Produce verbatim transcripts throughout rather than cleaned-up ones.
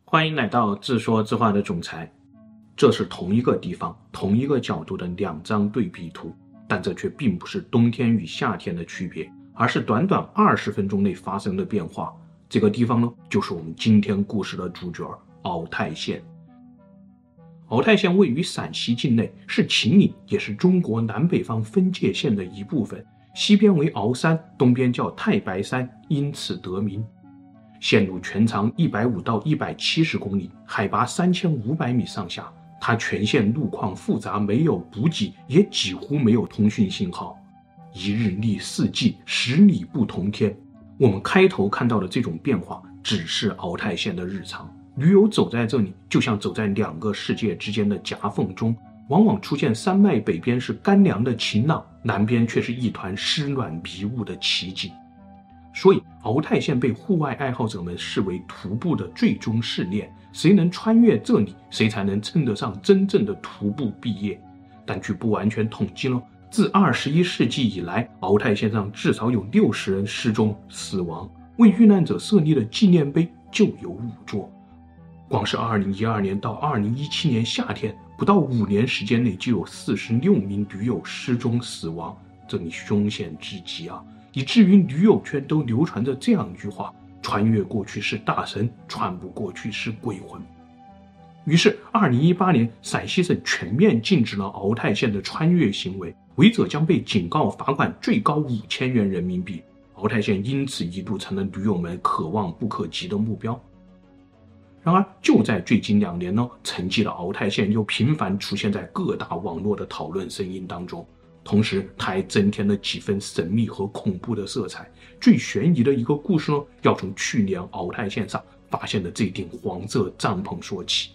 欢迎来到自说自话的总裁。这是同一个地方同一个角度的两张对比图，但这却并不是冬天与夏天的区别，而是短短二十分钟内发生的变化。这个地方呢，就是我们今天故事的主角鳌泰县。鳌泰县位于陕西境内，是秦岭，也是中国南北方分界线的一部分，西边为鳌山，东边叫太白山，因此得名。线路全长一百五到一百七十公里，海拔三千五百米上下。它全线路况复杂，没有补给，也几乎没有通讯信号。一日历四季，十里不同天。我们开头看到的这种变化，只是鳌泰县的日常。驴友走在这里，就像走在两个世界之间的夹缝中，往往出现山脉北边是干凉的晴朗，南边却是一团湿暖迷雾的奇景。所以鳌泰县被户外爱好者们视为徒步的最终试炼，谁能穿越这里，谁才能称得上真正的徒步毕业。但据不完全统计呢，自二十一世纪以来，鳌泰县上至少有六十人失踪死亡，为遇难者设立的纪念碑就有五座。光是二零一二年到二零一七年夏天，不到五年时间内就有四十六名驴友失踪死亡，这里凶险至极啊！以至于驴友圈都流传着这样一句话：穿越过去是大神，穿不过去是鬼魂。于是二零一八年陕西省全面禁止了鳌泰县的穿越行为，违者将被警告罚款最高五千元人民币。鳌泰县因此一度成了驴友们可望不可及的目标。然而就在最近两年呢，沉寂的鳌泰县又频繁出现在各大网络的讨论声音当中，同时它还增添了几分神秘和恐怖的色彩。最悬疑的一个故事呢，要从去年鳌泰县上发现的这顶黄色帐篷说起。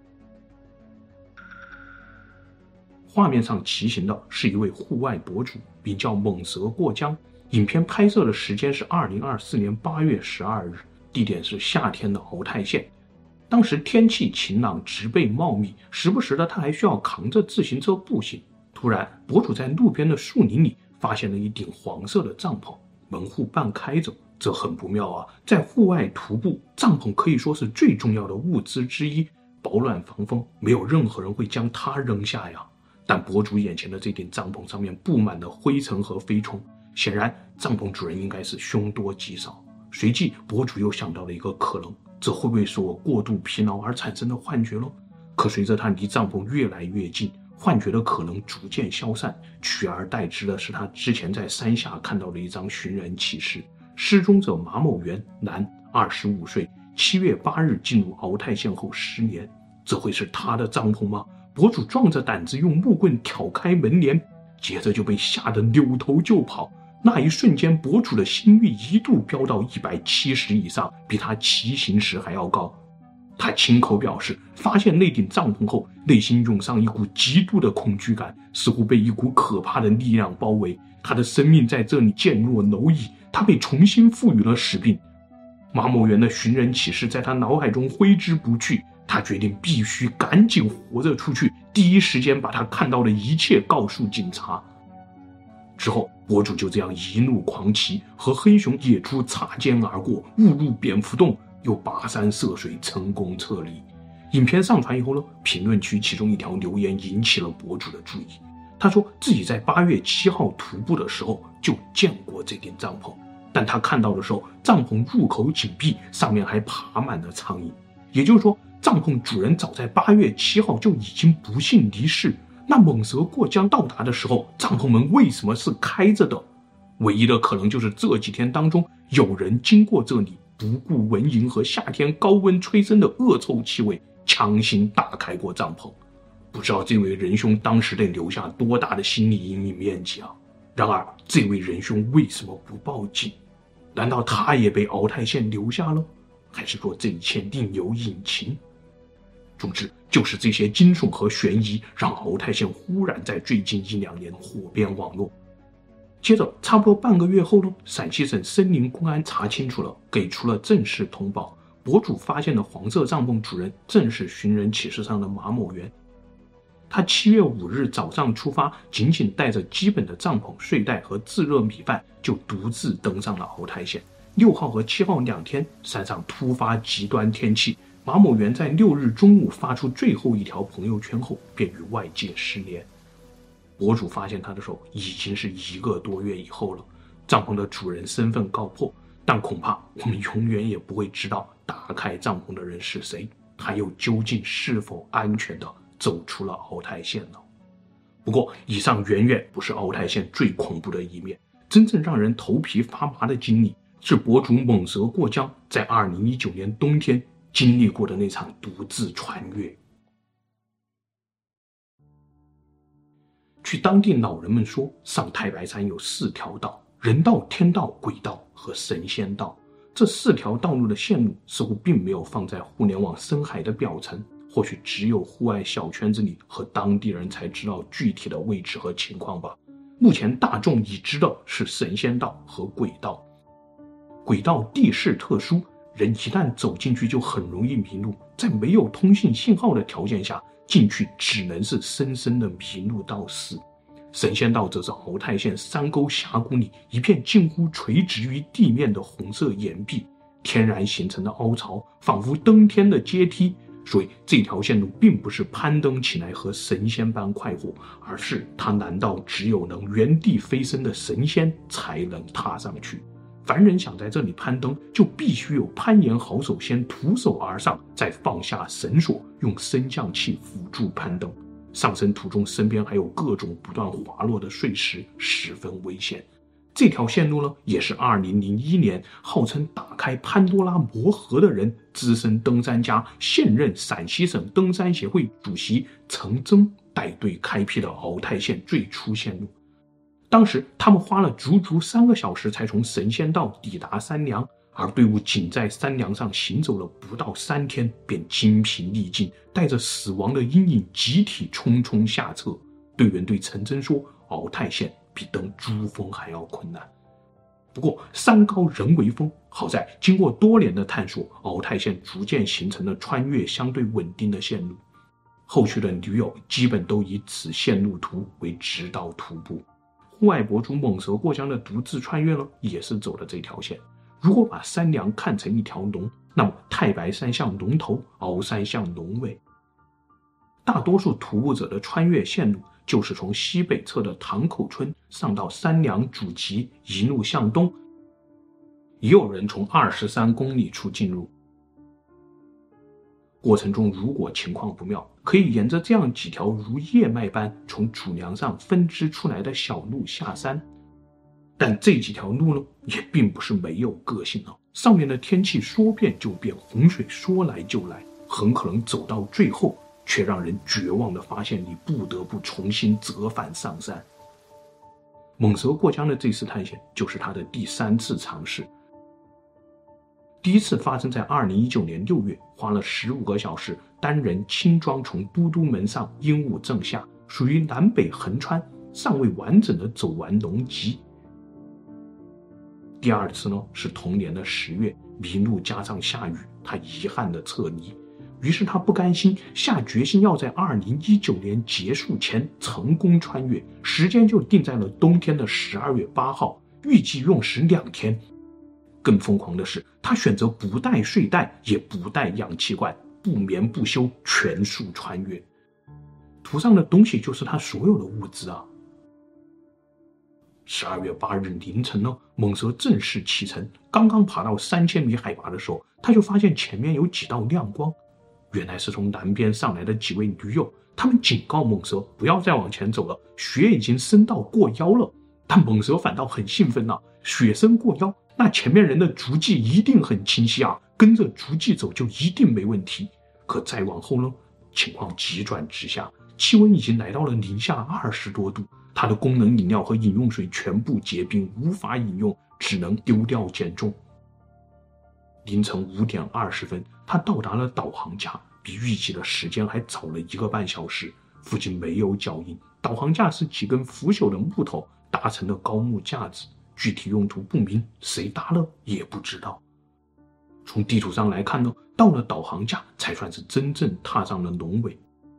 画面上骑行的是一位户外博主，名叫猛蛇过江。影片拍摄的时间是二零二四年八月十二日，地点是夏天的鳌泰县。当时天气晴朗，植被茂密，时不时的他还需要扛着自行车步行。突然，博主在路边的树林里发现了一顶黄色的帐篷，门户半开着，这很不妙啊！在户外徒步，帐篷可以说是最重要的物资之一，保暖防风，没有任何人会将它扔下呀。但博主眼前的这顶帐篷上面布满了灰尘和飞虫，显然帐篷主人应该是凶多吉少。随即，博主又想到了一个可能，这会不会是我过度疲劳而产生的幻觉呢？可随着他离帐篷越来越近，幻觉的可能逐渐消散，取而代之的是他之前在山下看到的一张寻人启事：失踪者马某元，男，二十五岁，七月八日进入鳌泰县后十年。这会是他的帐篷吗？博主壮着胆子用木棍挑开门帘，接着就被吓得扭头就跑。那一瞬间，博主的心率一度飙到一百七十以上，比他骑行时还要高。他亲口表示，发现那顶帐篷后，内心涌上一股极度的恐惧感，似乎被一股可怕的力量包围。他的生命在这里渐若蝼蚁，他被重新赋予了使命。马某元的寻人启事在他脑海中挥之不去，他决定必须赶紧活着出去，第一时间把他看到的一切告诉警察。之后，博主就这样一路狂骑，和黑熊野猪擦肩而过，误入蝙蝠洞，又跋山涉水成功撤离。影片上传以后呢，评论区其中一条留言引起了博主的注意。他说自己在八月七号徒步的时候就见过这顶帐篷，但他看到的时候，帐篷入口紧闭，上面还爬满了苍蝇。也就是说，帐篷主人早在八月七号就已经不幸离世。那猛蛇过江到达的时候，帐篷门为什么是开着的？唯一的可能就是这几天当中有人经过这里，不顾蚊蝇和夏天高温催生的恶臭气味，强行打开过帐篷。不知道这位仁兄当时得留下多大的心理阴影面积啊！然而这位仁兄为什么不报警？难道他也被鳌泰县留下了？还是说这一切另有隐情？总之，就是这些惊悚和悬疑让鳌泰县忽然在最近一两年火遍网络。接着差不多半个月后呢，陕西省森林公安查清楚了，给出了正式通报，博主发现的黄色帐篷主人正是寻人启事上的马某元。他七月五日早上出发，仅仅带着基本的帐篷、睡袋和自热米饭，就独自登上了鳌泰县。六号和七号两天，山上突发极端天气， 马某元在六日中午发出最后一条朋友圈后，便与外界失联。博主发现他的时候，已经是一个多月以后了。帐篷的主人身份告破，但恐怕我们永远也不会知道打开帐篷的人是谁，他又究竟是否安全地走出了鳌泰县呢？不过，以上远远不是鳌泰县最恐怖的一面，真正让人头皮发麻的经历，是博主猛蛇过江在二零一九年冬天经历过的那场独自穿越。据当地老人们说，上太白山有四条道：人道、天道、鬼道和神仙道。这四条道路的线路似乎并没有放在互联网深海的表层，或许只有户外小圈子里和当地人才知道具体的位置和情况吧。目前大众已知的是神仙道和鬼道。鬼道地势特殊，人一旦走进去就很容易迷路，在没有通信信号的条件下，进去只能是深深的迷路到死。神仙道则是鳌泰县山沟峡谷里一片近乎垂直于地面的红色岩壁，天然形成的凹槽仿佛登天的阶梯，所以这条线路并不是攀登起来和神仙般快活，而是它难道只有能原地飞升的神仙才能踏上去？凡人想在这里攀登，就必须有攀岩好手先徒手而上，再放下绳索，用升降器辅助攀登。上升途中身边还有各种不断滑落的碎石，十分危险。这条线路呢，也是二零零一年号称打开潘多拉魔盒的人，资深登山家、现任陕西省登山协会主席陈增带队开辟的鳌泰县最初线路。当时他们花了足足三个小时才从神仙道抵达山梁，而队伍仅在山梁上行走了不到三天，便精疲力尽，带着死亡的阴影集体匆匆下撤。队员对陈真说，鳌泰县比登珠峰还要困难。不过山高人为峰，好在经过多年的探索，鳌泰县逐渐形成了穿越相对稳定的线路。后续的驴友基本都以此线路图为指导徒步。户外博主猛蛇过江的独自穿越呢，也是走了这条线。如果把山梁看成一条龙，那么太白山向龙头，鳌山向龙尾。大多数徒步者的穿越线路就是从西北侧的塘口村上到山梁主脊，一路向东，也有人从二十三公里处进入。过程中如果情况不妙，可以沿着这样几条如叶脉般从主梁上分支出来的小路下山。但这几条路呢，也并不是没有个性啊。上面的天气说变就变，洪水说来就来，很可能走到最后，却让人绝望地发现你不得不重新折返上山。猛蛇过江的这次探险就是他的第三次尝试。第一次发生在二零一九年六月，花了十五个小时，单人轻装从都督门上鹦鹉镇下，属于南北横穿，尚未完整的走完龙脊。第二次呢，是同年的十月，迷路加上下雨，他遗憾的撤离。于是他不甘心，下决心要在二零一九年结束前成功穿越，时间就定在了冬天的十二月八号，预计用时两天。更疯狂的是，他选择不带睡袋，也不带氧气罐，不眠不休，全速穿越。途上的东西就是他所有的物资啊。十二月八日凌晨呢，猛蛇正式启程，刚刚爬到三千米海拔的时候，他就发现前面有几道亮光，原来是从南边上来的几位驴友，他们警告猛蛇不要再往前走了，雪已经升到过腰了。但猛蛇反倒很兴奋啊，雪升过腰，那前面人的足迹一定很清晰啊，跟着足迹走就一定没问题。可再往后呢，情况急转直下，气温已经来到了零下二十多度，它的功能饮料和饮用水全部结冰，无法饮用，只能丢掉减重。凌晨五点二十分，他到达了导航架，比预计的时间还早了一个半小时。附近没有脚印，导航架是几根腐朽的木头搭成的高木架子，具体用途不明，谁搭了也不知道。从地图上来看呢，到了导航架才算是真正踏上了龙尾。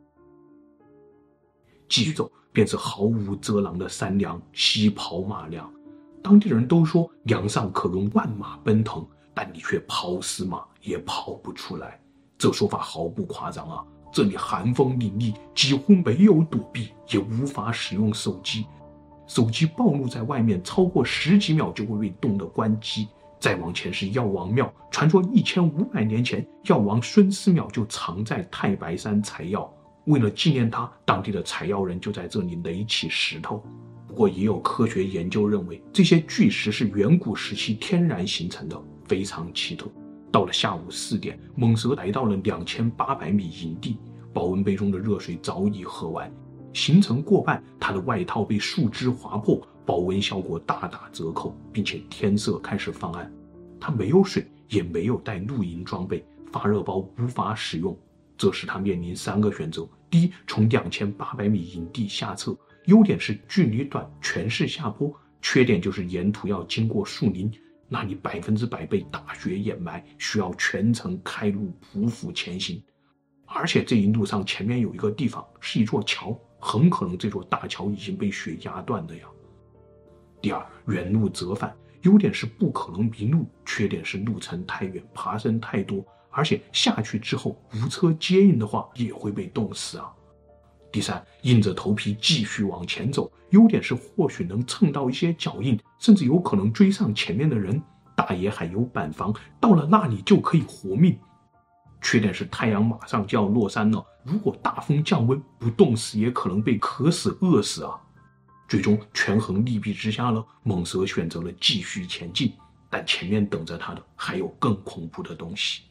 继续走，便是毫无遮拦的山梁，西跑马梁。当地人都说梁上可容万马奔腾，但你却跑死马也跑不出来。 这说法毫不夸张啊！这里寒风凛冽，几乎没有躲避，也无法使用手机。手机暴露在外面超过十几秒就会被冻得关机。再往前是药王庙，传说一千五百年前，药王孙思邈就藏在太白山采药，为了纪念他，当地的采药人就在这里垒起石头。不过也有科学研究认为，这些巨石是远古时期天然形成的，非常奇特。到了下午四点，蟒蛇来到了两千八百米营地，保温杯中的热水早已喝完，行程过半，他的外套被树枝划破，保温效果大打折扣，并且天色开始放暗。他没有水，也没有带露营装备，发热包无法使用。这时他面临三个选择：第一，从两千八百米营地下撤，优点是距离短，全是下坡；缺点就是沿途要经过树林，那里百分之百被大雪掩埋，需要全程开路匍匐前行。而且这一路上前面有一个地方是一座桥，很可能这座大桥已经被雪压断的呀。第二，原路折返，优点是不可能迷路，缺点是路程太远，爬升太多，而且下去之后无车接应的话也会被冻死啊。第三，硬着头皮继续往前走，优点是或许能蹭到一些脚印，甚至有可能追上前面的人，大野海有板房，到了那里就可以活命。缺点是太阳马上就要落山了，如果大风降温，不冻死也可能被渴死饿死啊。最终权衡利弊之下呢，蟒蛇选择了继续前进，但前面等着他的还有更恐怖的东西。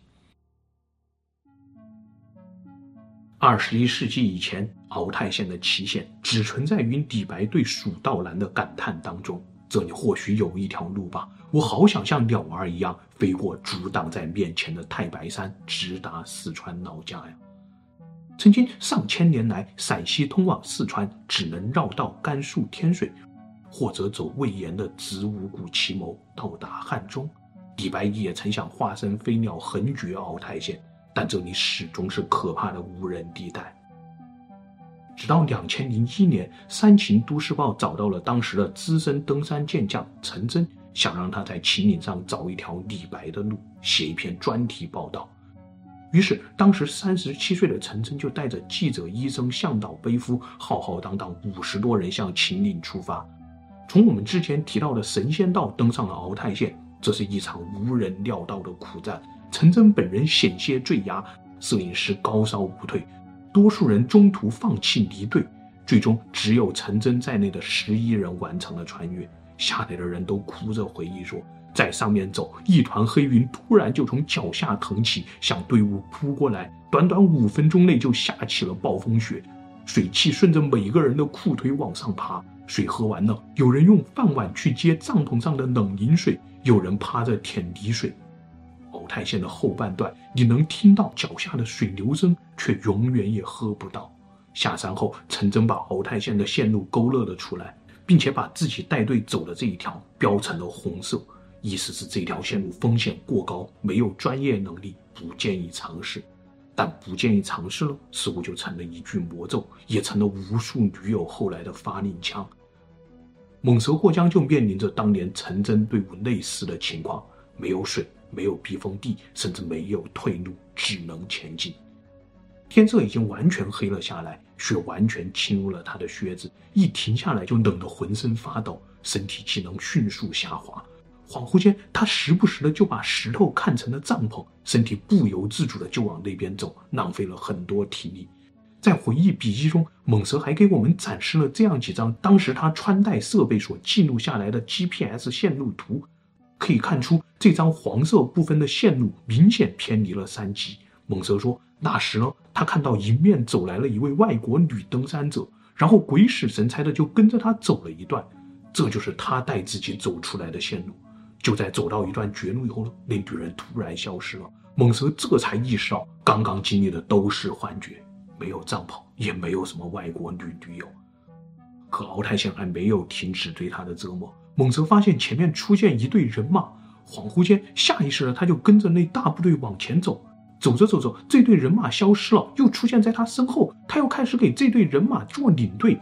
二十一世纪以前，鳌泰县的奇险只存在于李白对蜀道难的感叹当中。这里或许有一条路吧，我好想像鸟儿一样飞过阻挡在面前的太白山，直达四川老家呀。曾经上千年来，陕西通往四川只能绕道甘肃天水，或者走魏延的子午谷奇谋到达汉中。李白也曾想化身飞鸟横绝鳌泰县，但这里始终是可怕的无人地带。直到二零零一年，山秦都市报找到了当时的资深登山健将陈真，想让他在秦岭上找一条李白的路，写一篇专题报道。于是当时三十七岁的陈真就带着记者、医生、向导、背夫，浩浩荡荡五十多人向秦岭出发。从我们之前提到的神仙道登上了鳌泰县，这是一场无人料到的苦战。陈真本人险些坠崖，摄影师高烧不退，多数人中途放弃离队，最终只有陈真在内的十一人完成了穿越。下来的人都哭着回忆说，在上面走，一团黑云突然就从脚下腾起，向队伍扑过来，短短五分钟内就下起了暴风雪，水汽顺着每个人的裤腿往上爬。水喝完了，有人用饭碗去接帐篷上的冷饮水，有人趴着舔泥水。鳌泰县的后半段，你能听到脚下的水流声，却永远也喝不到。下山后，陈真把鳌泰县的线路勾勒了出来，并且把自己带队走的这一条标成了红色，意思是这条线路风险过高，没有专业能力，不建议尝试。但不建议尝试了，似乎就成了一句魔咒，也成了无数女友后来的发令枪。蟒蛇过江就面临着当年陈真队伍类似的情况，没有水，没有避风地，甚至没有退路，只能前进。天色已经完全黑了下来，雪完全侵入了他的靴子，一停下来就冷得浑身发抖，身体机能迅速下滑。恍惚间，他时不时的就把石头看成了帐篷，身体不由自主的就往那边走，浪费了很多体力。在回忆笔记中，蟒蛇还给我们展示了这样几张当时他穿戴设备所记录下来的 G P S 线路图，可以看出这张黄色部分的线路明显偏离了山脊。蟒蛇说，那时呢，他看到迎面走来了一位外国女登山者，然后鬼使神差的就跟着他走了一段，这就是他带自己走出来的线路。就在走到一段绝路以后呢，那女人突然消失了，蟒蛇这才意识到刚刚经历的都是幻觉，没有帐篷，也没有什么外国女女友。可鳌泰县还没有停止对他的折磨，蟒蛇发现前面出现一队人马，恍惚间下意识的他就跟着那大部队往前走，走着走着，这队人马消失了，又出现在他身后，他又开始给这队人马做领队。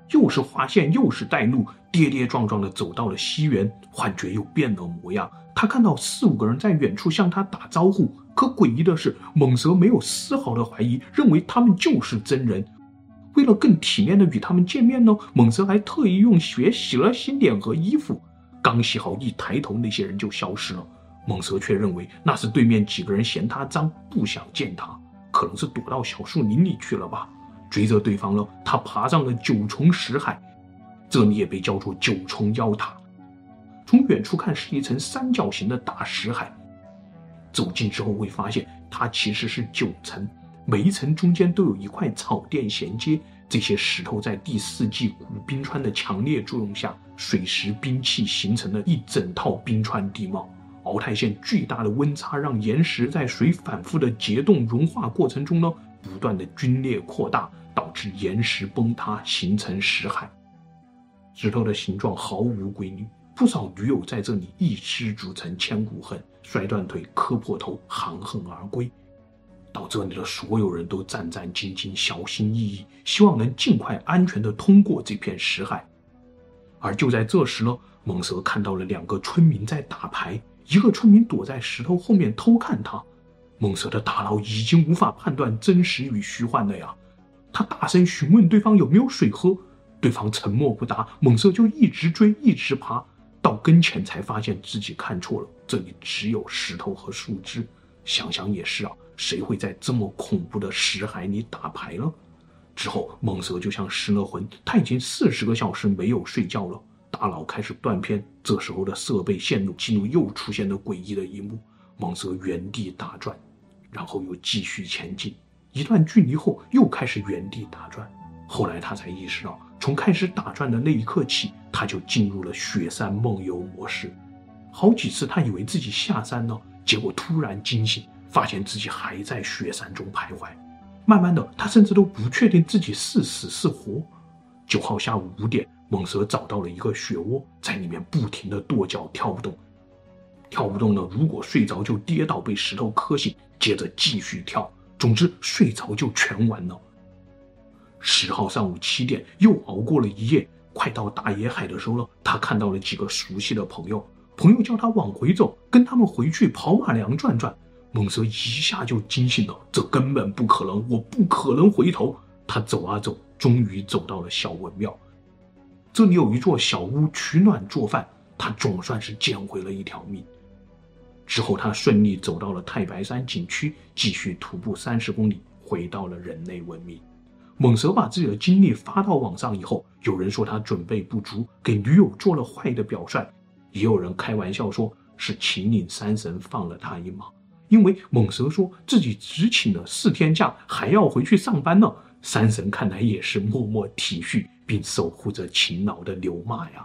又是划线又是带路，跌跌撞撞地走到了西园，幻觉又变了模样。他看到四五个人在远处向他打招呼，可诡异的是，猛蛇没有丝毫的怀疑，认为他们就是真人。为了更体面的与他们见面呢，猛蛇还特意用血洗了洗脸和衣服。刚洗好，一抬头，那些人就消失了。猛蛇却认为那是对面几个人嫌他脏，不想见他，可能是躲到小树林里去了吧。追着对方了，他爬上了九重石海，这里也被叫做九重妖塔。从远处看是一层三角形的大石海，走近之后会发现它其实是九层，每一层中间都有一块草垫衔接。这些石头在第四纪古冰川的强烈作用下，水蚀冰气形成了一整套冰川地貌。鳌泰县巨大的温差让岩石在水反复的结冻融化过程中呢，不断的龟裂扩大，导致岩石崩塌，形成石海。石头的形状毫无规律，不少驴友在这里一失足成千古恨，摔断腿，磕破头，含恨而归。到这里的所有人都战战兢兢，小心翼翼，希望能尽快安全地通过这片石海。而就在这时呢，猛蛇看到了两个村民在打牌，一个村民躲在石头后面偷看他。猛蛇的大脑已经无法判断真实与虚幻了呀，他大声询问对方有没有水喝，对方沉默不答，猛蛇就一直追一直爬，到跟前才发现自己看错了，这里只有石头和树枝。想想也是啊，谁会在这么恐怖的石海里打牌呢？之后猛蛇就像失了魂，他已经四十个小时没有睡觉了，大脑开始断片。这时候的设备线路记录又出现了诡异的一幕，猛蛇原地打转，然后又继续前进，一段距离后又开始原地打转。后来他才意识到，从开始打转的那一刻起，他就进入了雪山梦游模式。好几次他以为自己下山了，结果突然惊醒，发现自己还在雪山中徘徊。慢慢的，他甚至都不确定自己是死是活。九号下午五点，猛蛇找到了一个雪窝，在里面不停的跺脚跳不动。跳不动呢，如果睡着就跌倒被石头磕醒，接着继续跳，总之睡着就全完了。十号上午七点，又熬过了一夜，快到大野海的时候了，他看到了几个熟悉的朋友，朋友叫他往回走，跟他们回去跑马梁转转。猛蛇一下就惊醒了，这根本不可能，我不可能回头。他走啊走，终于走到了小文庙，这里有一座小屋取暖做饭，他总算是捡回了一条命。之后他顺利走到了太白山景区，继续徒步三十公里，回到了人类文明。猛蛇把自己的经历发到网上以后，有人说他准备不足，给女友做了坏的表率，也有人开玩笑说是秦岭山神放了他一马。因为猛蛇说自己只请了四天假，还要回去上班呢，山神看来也是默默体恤并守护着勤劳的牛马呀。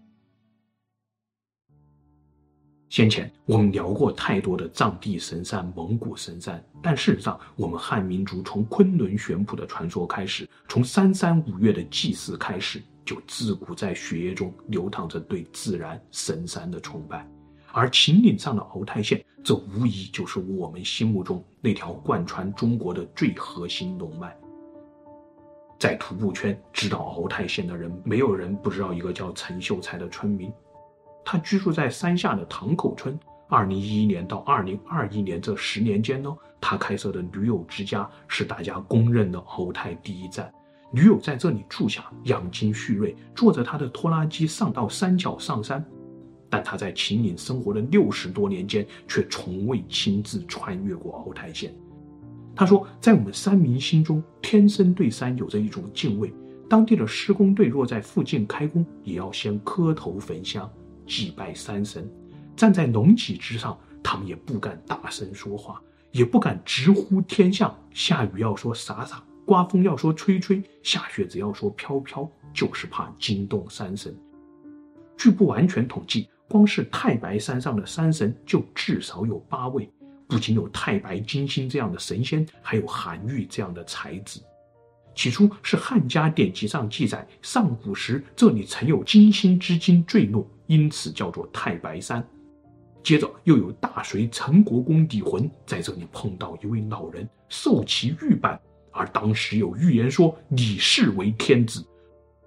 先前我们聊过太多的藏地神山、蒙古神山，但事实上我们汉民族从昆仑玄谱的传说开始，从三山五岳的祭祀开始，就自古在血液中流淌着对自然神山的崇拜。而秦岭上的鳌泰县，这无疑就是我们心目中那条贯穿中国的最核心龙脉。在徒步圈知道鳌泰县的人，没有人不知道一个叫陈秀才的村民。他居住在山下的塘口村。二零一一年到二零二一年这十年间呢，他开设的驴友之家是大家公认的鳌泰第一站。驴友在这里住下，养精蓄锐，坐着他的拖拉机上到山脚上山。但他在秦岭生活的六十多年间，却从未亲自穿越过鳌泰县。他说，在我们山民心中，天生对山有着一种敬畏。当地的施工队若在附近开工，也要先磕头焚香，祭拜山神。站在龙脊之上，他们也不敢大声说话，也不敢直呼天象。下雨要说洒洒，刮风要说吹吹，下雪只要说飘飘，就是怕惊动山神。据不完全统计，光是太白山上的山神就至少有八位，不仅有太白金星这样的神仙，还有韩愈这样的才子。起初是汉家典籍上记载，上古时这里曾有金星之精坠落，因此叫做太白山。接着又有大隋陈国公李浑在这里碰到一位老人，受其玉板，而当时有预言说李氏为天子。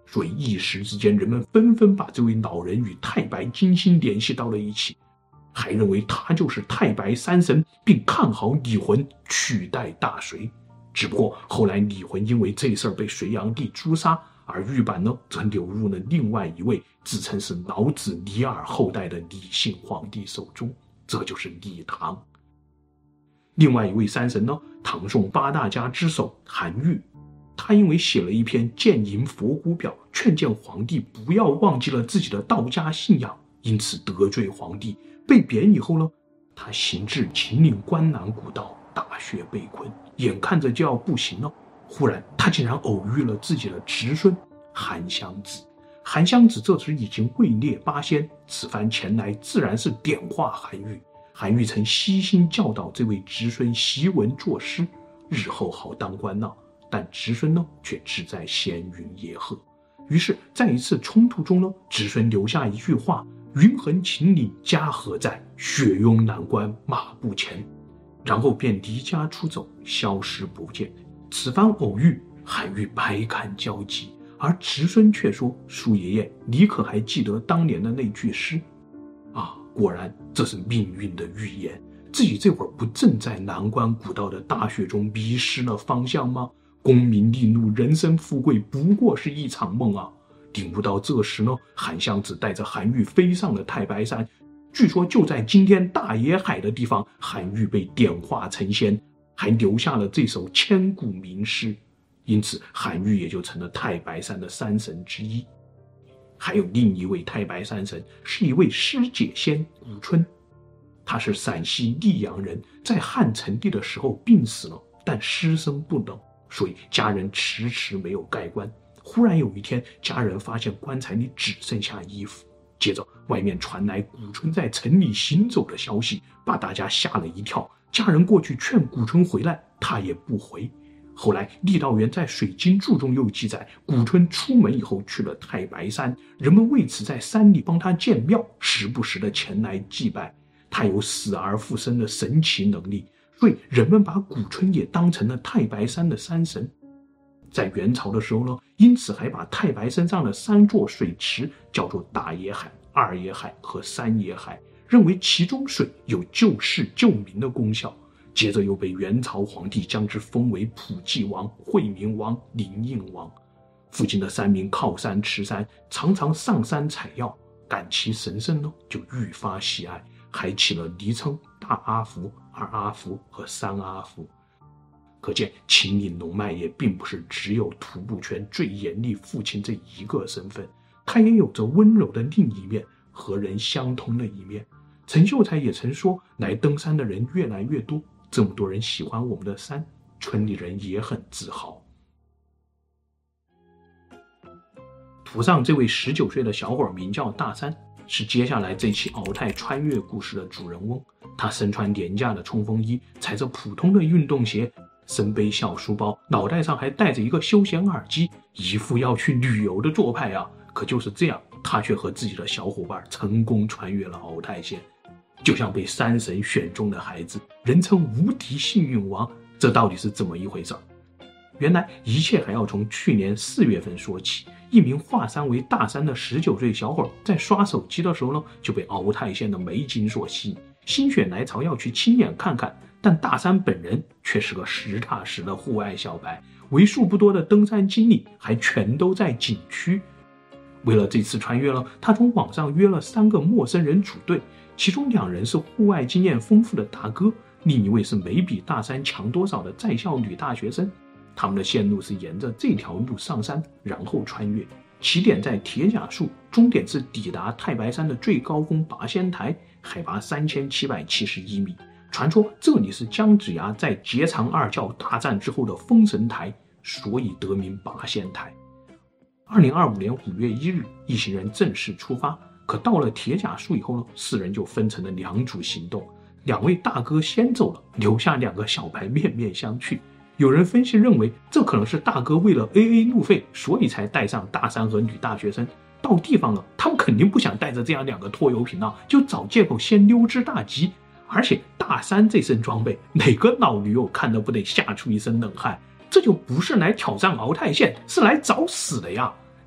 所以一时之间，人们纷纷把这位老人与太白金星联系到了一起，还认为他就是太白三神，并看好李浑取代大隋。只不过后来李浑因为这事儿被隋炀帝诛杀，而玉版呢则流入了另外一位自称是老子李耳后代的李姓皇帝手中，这就是李唐。另外一位三神呢，唐宋八大家之首韩愈，他因为写了一篇《谏迎佛骨表》，劝谏皇帝不要忘记了自己的道家信仰，因此得罪皇帝。被贬以后呢，他行至秦岭关南古道，大雪被困，眼看着就要不行了，忽然他竟然偶遇了自己的侄孙韩湘子。韩湘子这时已经位列八仙，此番前来自然是点化韩愈。韩愈曾悉心教导这位侄孙习文作诗，日后好当官呢。但侄孙呢却志在闲云野鹤。于是在一次冲突中呢，侄孙留下一句话：云横秦岭家何在，雪拥南关马不前。然后便离家出走，消失不见。此番偶遇，韩愈百感交集，而侄孙却说：叔爷爷，你可还记得当年的那句诗啊？果然这是命运的预言，自己这会儿不正在南关古道的大雪中迷失了方向吗？功名利禄，人生富贵，不过是一场梦啊！领悟到这时呢，韩湘子带着韩愈飞上了太白山。据说就在今天大野海的地方，韩愈被点化成仙，还留下了这首千古名诗，因此韩愈也就成了太白山的三神之一。还有另一位太白三神，是一位师解仙古春，他是陕西溧阳人，在汉成帝的时候病死了，但尸身不冷，所以家人迟迟没有盖棺。忽然有一天，家人发现棺材里只剩下衣服，接着外面传来古春在城里行走的消息，把大家吓了一跳。家人过去劝古春回来，他也不回。后来郦道元在《水经注》中又记载，古春出门以后去了太白山，人们为此在山里帮他建庙，时不时的前来祭拜。他有死而复生的神奇能力，所以人们把古春也当成了太白山的山神。在元朝的时候呢，因此还把太白山上的三座水池叫做大野海、二野海和三野海，认为其中水有救世救民的功效。接着又被元朝皇帝将之封为普济王、惠民王、灵应王。附近的山民靠山吃山，常常上山采药，感其神圣呢，就愈发喜爱，还起了昵称大阿福、二阿福和三阿福。可见秦岭龙脉也并不是只有徒步圈最严厉父亲这一个身份，他也有着温柔的另一面，和人相通的一面。陈秀才也曾说，来登山的人越来越多，这么多人喜欢我们的山，村里人也很自豪。图上这位十九岁的小伙名叫大山，是接下来这期鳌泰穿越故事的主人翁。他身穿廉价的冲锋衣，踩着普通的运动鞋，身背小书包，脑袋上还戴着一个休闲耳机，一副要去旅游的做派啊！可就是这样，他却和自己的小伙伴成功穿越了鳌泰县，就像被山神选中的孩子，人称无敌幸运王。这到底是怎么一回事？原来一切还要从去年四月份说起。一名化山为大山的十九岁小伙在刷手机的时候呢，就被鳌泰县的美景所吸引，心血来潮要去亲眼看看。但大山本人却是个实打实的户外小白，为数不多的登山经历还全都在景区。为了这次穿越呢，他从网上约了三个陌生人组队，其中两人是户外经验丰富的大哥，另一位是没比大山强多少的在校女大学生。他们的线路是沿着这条路上山，然后穿越，起点在铁甲树，终点是抵达太白山的最高峰拔仙台，海拔三千七百七十一米。传说这里是姜子牙在截长二教大战之后的封神台，所以得名拔仙台。二零二五年五月一日，一行人正式出发。可到了铁甲树以后呢，四人就分成了两组行动。两位大哥先走了，留下两个小白面面相觑。有人分析认为，这可能是大哥为了 A A 路费，所以才带上大山和女大学生。到地方了，他们肯定不想带着这样两个拖油瓶啊，就找借口先溜之大吉。而且大山这身装备，哪个老驴友看得不得吓出一身冷汗？这就不是来挑战鳌泰县，是来找死的呀！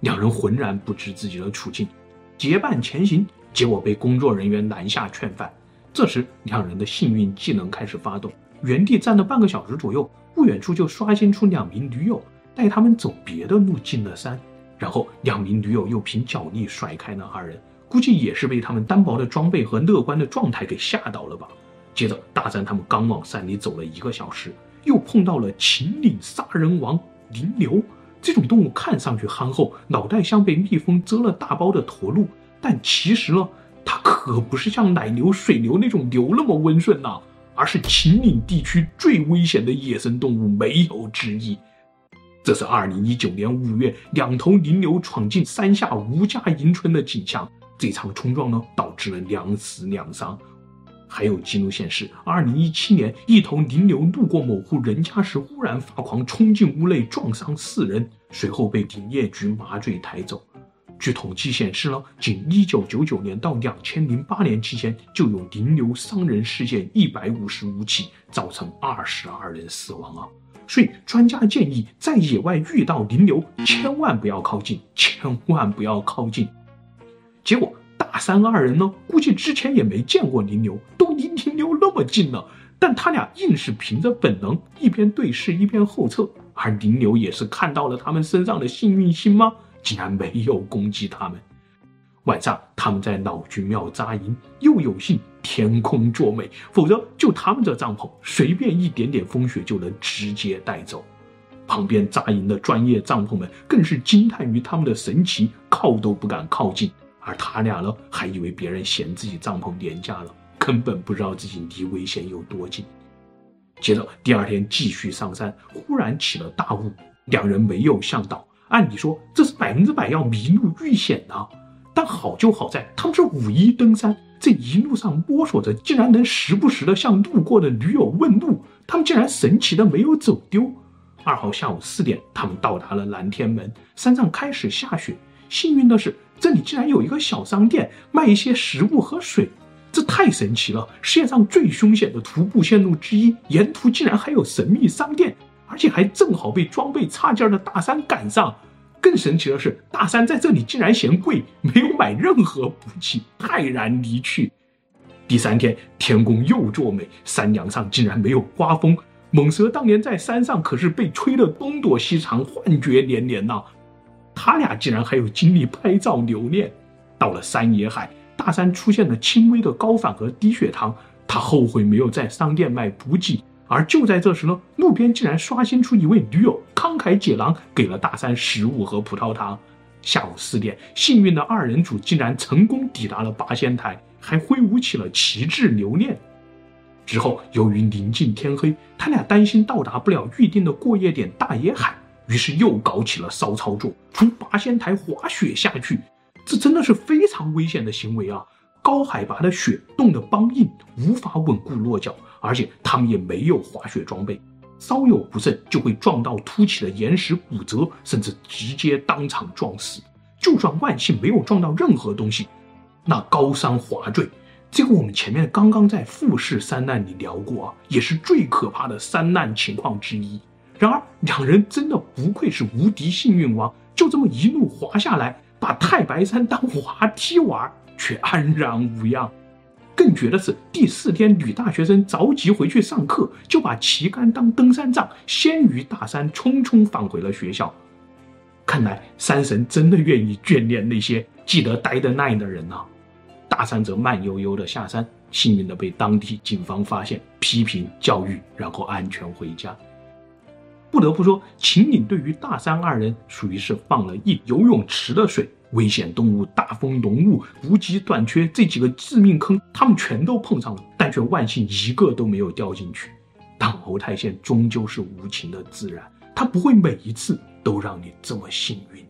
两人浑然不知自己的处境，结伴前行，结果被工作人员拦下劝返。这时两人的幸运技能开始发动，原地站了半个小时左右，不远处就刷新出两名驴友，带他们走别的路进了山。然后两名驴友又凭脚力甩开了二人，估计也是被他们单薄的装备和乐观的状态给吓到了吧。接着大山他们刚往山里走了一个小时，又碰到了秦岭杀人王林流。这种动物看上去憨厚，脑袋像被蜜蜂蛰了大包的驼鹿，但其实呢，它可不是像奶牛、水牛那种牛那么温顺呐，而是秦岭地区最危险的野生动物，没有之一。这是二零一九年五月，两头林牛闯进山下吴家营村的景象。这场冲撞呢，导致了两死两伤。还有记录显示，二零一七年，一头林牛路过某户人家时，忽然发狂冲进屋内，撞伤四人，随后被林业局麻醉抬走。据统计显示呢，仅一九九九年到两千零八年期间，就有林牛伤人事件一百五十五起，造成二十二人死亡啊！所以专家建议，在野外遇到林牛，千万不要靠近，千万不要靠近。结果大山二人呢，估计之前也没见过林牛，都离林牛那么近了，但他俩硬是凭着本能，一边对视一边后撤。而林牛也是看到了他们身上的幸运星吗？竟然没有攻击他们。晚上他们在老君庙扎营，又有幸天空作美，否则就他们这帐篷，随便一点点风雪就能直接带走。旁边扎营的专业帐篷们更是惊叹于他们的神奇，靠都不敢靠近。而他俩呢，还以为别人嫌自己帐篷廉价了，根本不知道自己离危险有多近。接着第二天继续上山，忽然起了大雾，两人没有向导，按理说这是百分之百要迷路遇险的，但好就好在他们是五一登山，这一路上摸索着，竟然能时不时的向路过的驴友问路，他们竟然神奇的没有走丢。二号下午四点，他们到达了蓝天门，山上开始下雪，幸运的是这里竟然有一个小商店，卖一些食物和水，这太神奇了！世界上最凶险的徒步线路之一，沿途竟然还有神秘商店，而且还正好被装备差劲的大山赶上。更神奇的是，大山在这里竟然嫌贵，没有买任何补给，泰然离去。第三天，天公又作美，山梁上竟然没有刮风。猛蛇当年在山上可是被吹得东躲西藏，幻觉连连呐、啊。他俩竟然还有精力拍照留念。到了山野海，大山出现了轻微的高反和低血糖，他后悔没有在商店买补给。而就在这时呢，路边竟然刷新出一位驴友，慷慨解囊，给了大山食物和葡萄糖。下午四点，幸运的二人组竟然成功抵达了八仙台，还挥舞起了旗帜留念。之后由于临近天黑，他俩担心到达不了预定的过夜点大野海，于是又搞起了骚操作，从八仙台滑雪下去。这真的是非常危险的行为啊！高海拔的雪冻得梆硬，无法稳固落脚，而且他们也没有滑雪装备，稍有不慎就会撞到凸起的岩石骨折，甚至直接当场撞死。就算万幸没有撞到任何东西，那高山滑坠，这个我们前面刚刚在富士山难里聊过啊，也是最可怕的山难情况之一。然而两人真的不愧是无敌幸运王，就这么一路滑下来，把太白山当滑梯玩，却安然无恙。更绝的是，第四天女大学生着急回去上课，就把旗杆当登山杖，先于大山匆匆返回了学校。看来山神真的愿意眷恋那些记得待得耐的人啊。大山则慢悠悠地下山，幸运地被当地警方发现，批评教育，然后安全回家。不得不说，秦岭对于大山二人属于是放了一游泳池的水，危险动物、大风浓雾、补给短缺这几个致命坑，他们全都碰上了，但却万幸一个都没有掉进去。但瓯太县终究是无情的自然，它不会每一次都让你这么幸运。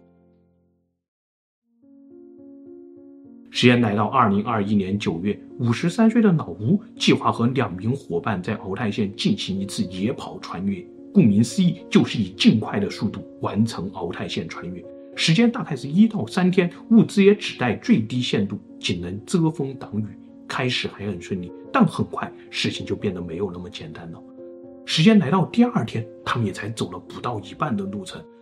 时间来到二零二一年九月，五十三岁的老吴计划和两名伙伴在瓯太县进行一次野跑穿越，顾名思义，就是以尽快的速度完成瓯太县穿越。时间大概是一到三天，物资也只带最低限度，仅能遮风挡雨。开始还很顺利，但很快事情就变得没有那么简单了。时间来到第二天，他们也才走了不到一半的路程，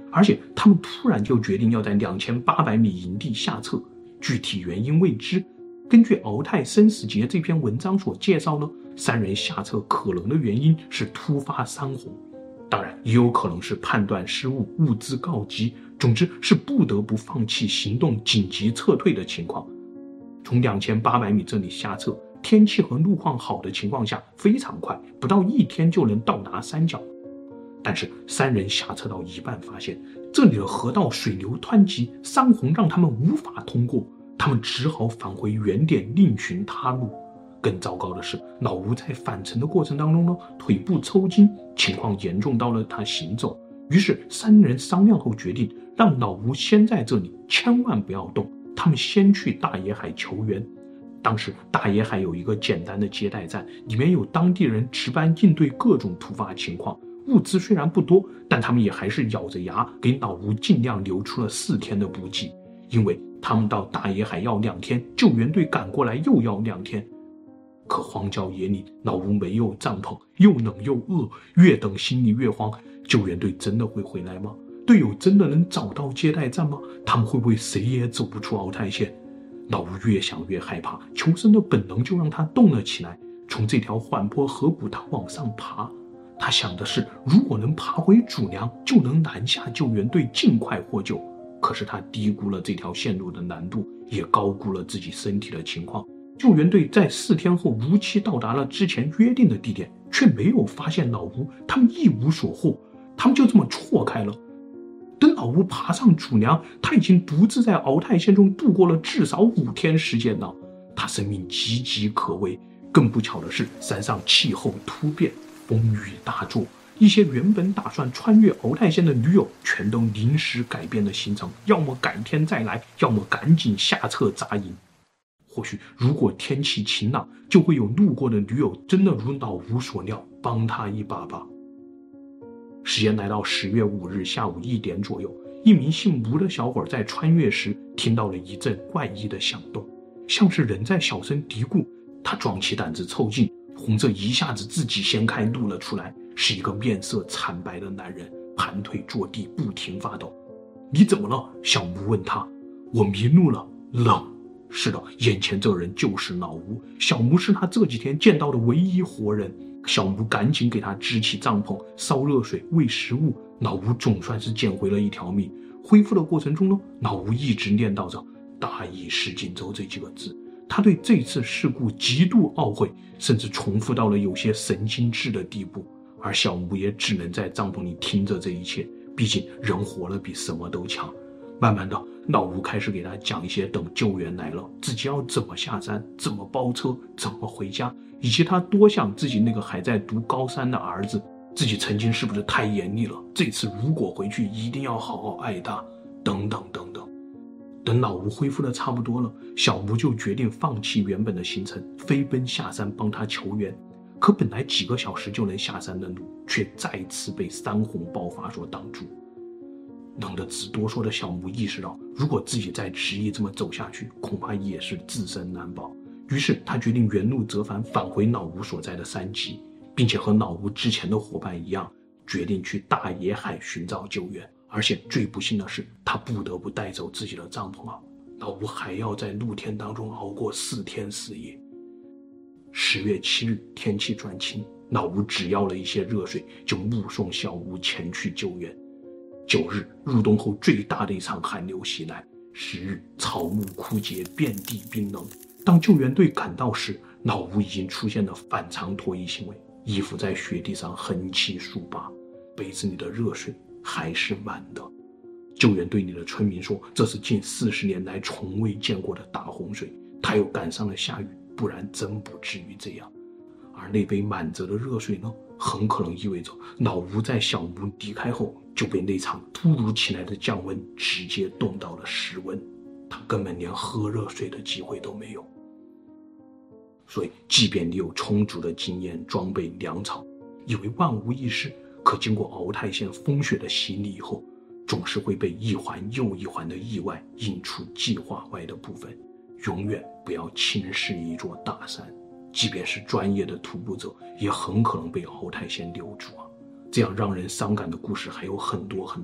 而且他们突然就决定要在两千八百米营地下撤，具体原因未知。根据《敖泰生死劫》这篇文章所介绍呢，三人下撤可能的原因是突发山洪，当然也有可能是判断失误、物资告急，总之是不得不放弃行动、紧急撤退的情况。从两千八百米这里下撤，天气和路况好的情况下非常快，不到一天就能到达山脚。但是三人下撤到一半，发现这里的河道水流湍急，山洪让他们无法通过，他们只好返回原点，另寻他路。更糟糕的是，老吴在返程的过程当中呢，腿部抽筋，情况严重到了他行走。于是三人商量后决定，让老吴先在这里，千万不要动，他们先去大野海求援。当时大野海有一个简单的接待站，里面有当地人值班应对各种突发情况，物资虽然不多，但他们也还是咬着牙给老吴尽量留出了四天的补给，因为他们到大野海要两天，救援队赶过来又要两天。可荒郊野岭，老吴没有帐篷，又冷又饿，越等心里越慌。救援队真的会回来吗？队友真的能找到接待站吗？他们会不会谁也走不出敖泰县？老吴越想越害怕，求生的本能就让他动了起来。从这条缓坡河谷，他往上爬。他想的是，如果能爬回主梁，就能拦下救援队，尽快获救。可是他低估了这条线路的难度，也高估了自己身体的情况。救援队在四天后如期到达了之前约定的地点，却没有发现老吴，他们一无所获，他们就这么错开了。等老吴爬上主梁，他已经独自在敖泰县中度过了至少五天时间了，他生命岌岌可危。更不巧的是，山上气候突变，风雨大作，一些原本打算穿越敖泰县的驴友全都临时改变了行程，要么改天再来，要么赶紧下撤扎营。或许如果天气晴朗，就会有路过的驴友真的如老吴所料，帮他一把吧。时间来到十月五日下午一点左右，一名姓吴的小伙在穿越时听到了一阵怪异的响动，像是人在小声嘀咕。他壮起胆子凑近，红色一下子自己掀开露了出来，是一个面色惨白的男人，盘腿坐地不停发抖。你怎么了？小吴问他。我迷路了，冷。是的，眼前这人就是老吴，小吴是他这几天见到的唯一活人。小吴赶紧给他支起帐篷，烧热水，喂食物。老吴总算是捡回了一条命。恢复的过程中呢，老吴一直念叨着大义失荆州这几个字，他对这次事故极度懊悔，甚至重复到了有些神经质的地步。而小吴也只能在帐篷里听着这一切，毕竟人活了比什么都强。慢慢的，老吴开始给他讲一些等救援来了自己要怎么下山，怎么包车，怎么回家，以及他多想自己那个还在读高三的儿子，自己曾经是不是太严厉了，这次如果回去一定要好好爱他，等等等等。等老吴恢复的差不多了，小吴就决定放弃原本的行程，飞奔下山帮他求援。可本来几个小时就能下山的路，却再次被山洪爆发所挡住。冷得直哆嗦的小吴意识到，如果自己再执意这么走下去，恐怕也是自身难保。于是他决定原路折返，返回老吴所在的山脊，并且和老吴之前的伙伴一样，决定去大野海寻找救援。而且最不幸的是，他不得不带走自己的帐篷啊！老吴还要在露天当中熬过四天四夜。十月七日，天气转晴，老吴只要了一些热水，就目送小吴前去救援。九日，入冬后最大的一场寒流袭来。十日，草木枯竭，遍地冰冷。当救援队赶到时，老吴已经出现了反常脱衣行为，衣服在雪地上横七竖八，杯子里的热水还是满的。救援队里的村民说，这是近四十年来从未见过的大洪水，他又赶上了下雨，不然真不至于这样。而那杯满着的热水呢，很可能意味着老吴在小吴离开后就被那场突如其来的降温直接冻到了室温，他根本连喝热水的机会都没有。所以即便你有充足的经验、装备、粮草，以为万无一失，可经过敖泰县风雪的洗礼以后，总是会被一环又一环的意外引出计划外的部分。永远不要轻视一座大山，即便是专业的徒步者，也很可能被敖泰县留住啊！这样让人伤感的故事还有很多很多，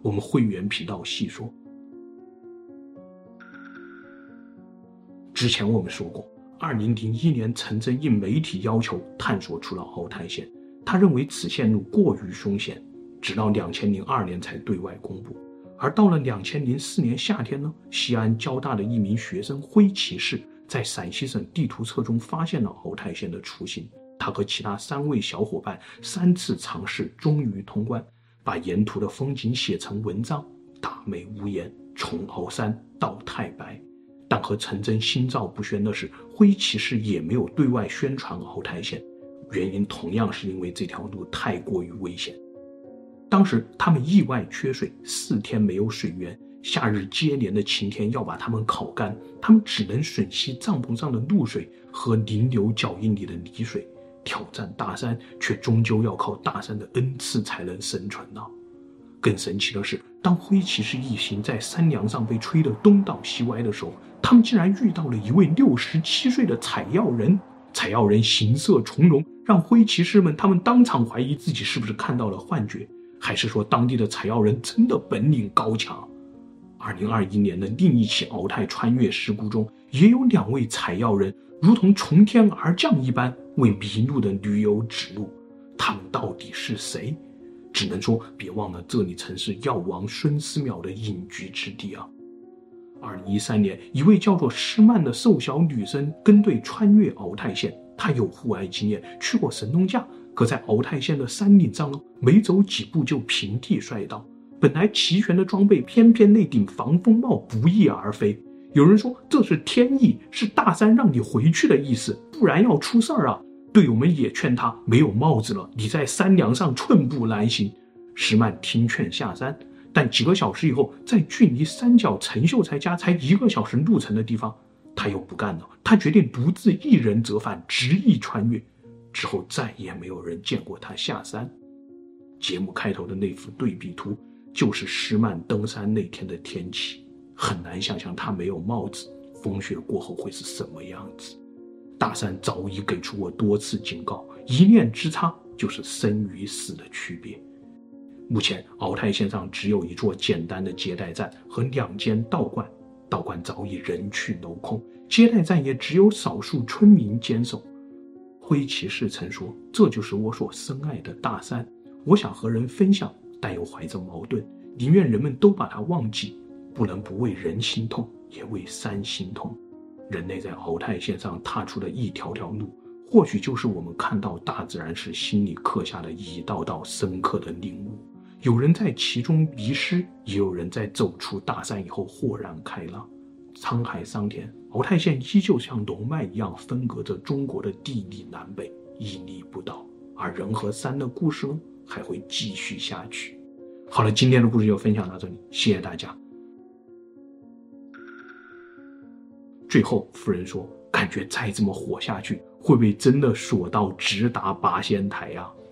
我们会员频道细说。之前我们说过，二零零一年陈真应媒体要求探索出了鳌泰线，他认为此线路过于凶险，直到两千零二年才对外公布。而到了两千零四年夏天呢，西安交大的一名学生灰骑士在陕西省地图册中发现了鳌泰线的雏形，他和其他三位小伙伴三次尝试，终于通关，把沿途的风景写成文章，大美无言，从鳌山到太白。但和陈真心照不宣的是，灰骑士也没有对外宣传鳌泰线，原因同样是因为这条路太过于危险。当时他们意外缺水，四天没有水源，夏日接连的晴天要把他们烤干，他们只能吮吸帐篷上的露水和泥流脚印里的泥水，挑战大山，却终究要靠大山的恩赐才能生存啊。更神奇的是，当灰骑士一行在山梁上被吹得东倒西歪的时候，他们竟然遇到了一位六十七岁的采药人。采药人行色从容，让灰骑士们他们当场怀疑自己是不是看到了幻觉，还是说当地的采药人真的本领高强。二零二一年的另一起鳌泰穿越事故中，也有两位采药人如同从天而降一般，为迷路的驴友指路。他们到底是谁？只能说别忘了这里曾是药王孙思邈的隐居之地啊。二零一三年，一位叫做施曼的瘦小女生跟队穿越鳌泰线，她有户外经验，去过神农架，可在鳌泰线的山顶上呢，没走几步就平地摔倒。本来齐全的装备，偏偏那顶防风帽不翼而飞。有人说这是天意，是大山让你回去的意思，不然要出事儿啊。队友们也劝他，没有帽子了，你在山梁上寸步难行。施曼听劝下山，但几个小时以后，在距离山脚陈秀才家才一个小时路程的地方，他又不干了，他决定独自一人折返，执意穿越。之后再也没有人见过他下山。节目开头的那幅对比图，就是施曼登山那天的天气，很难想象他没有帽子，风雪过后会是什么样子。大山早已给出我多次警告，一念之差就是生与死的区别。目前鳌泰线上只有一座简单的接待站和两间道观，道观早已人去楼空，接待站也只有少数村民坚守。灰骑士曾说，这就是我所深爱的大山，我想和人分享，但又怀着矛盾，宁愿人们都把它忘记，不能不为人心痛，也为山心痛。人类在鳌泰线上踏出的一条条路，或许就是我们看到大自然时心里刻下的一道道深刻的领悟。有人在其中迷失，也有人在走出大山以后豁然开朗。沧海桑田，鳌泰线依旧像龙脉一样分隔着中国的地理南北，屹立不倒。而人和山的故事呢，还会继续下去。好了，今天的故事就分享到这里，谢谢大家。最后夫人说，感觉再这么火下去，会不会真的索道直达八仙台啊？